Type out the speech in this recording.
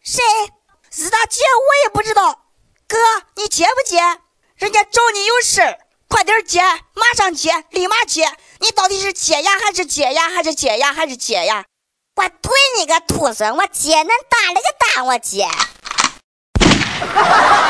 谁？是他姐，我也不知道。哥，你接不接？人家找你有事，快点接，马上接，立马接。你到底是接呀还是接呀还是接呀还是接呀？ 我怼你个兔孙，我接恁大了个蛋，我接。